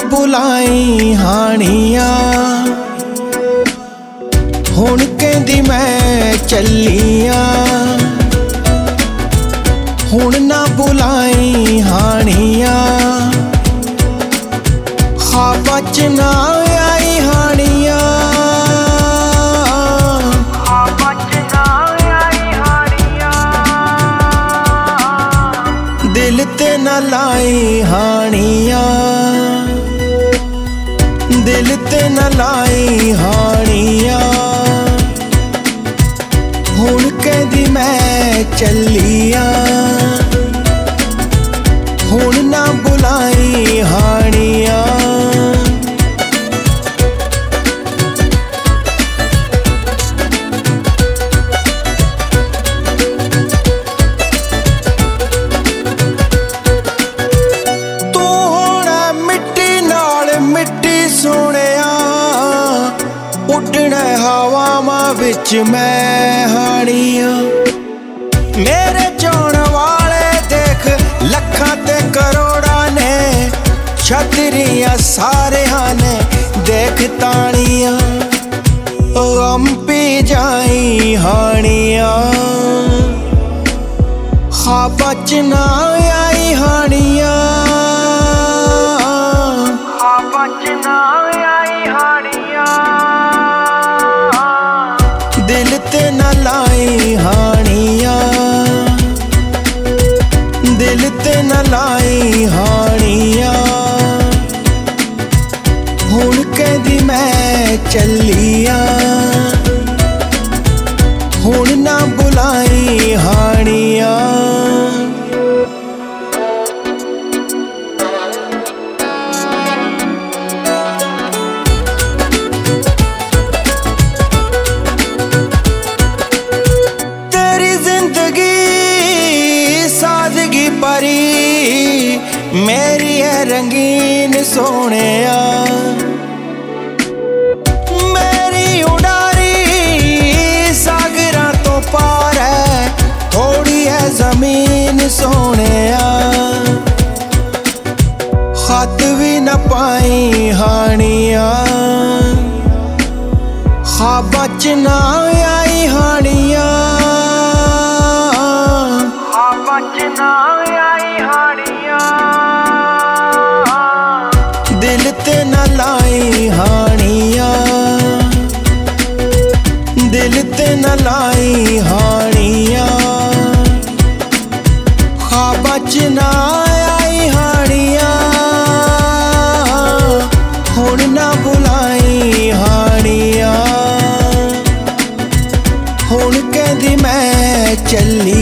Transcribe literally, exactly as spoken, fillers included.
बुलाई हानिया, हुण कहंदी मैं चलिया। हुण ना बुलाई हानिया, ख्वाबा च ना आई हानिया। दिल ते न लाई हानिया, दिल ते न लाई हानिया। हुण कहंदी मैं चलिया, हुण ना बुलाई हानिया। उड़ने हवावां विच मैं हानिया। मेरे चाहण वाले देख लखां ते करोड़ां ने, छतरियां सारियां ने देख तानिया। गम पी जाई हानिया, ख्वाबा च ना आई हानिया। ख्वाबा च ना आई हानिया। दिल ते न लाई हानिया, दिल ते न लाई हानिया। हुण कहंदी मैं चलिया, हुण ना बुलाई हानिया। मेरी है रंगीन सोहणिया, मेरी उडारी सागरां तो पार है, थोड़ी है जमीन सोहणिया। खत भी न पाई हानिया, ख्वाबा च ना आई हानिया। ख्वाबा च ना आई हानिया। दिल ते न लाई हानिया, दिल ते न लाई हानिया। ख्वाबा च ना आई हानिया, हुण ना बुलाई हानिया। हुण कहंदी मैं चली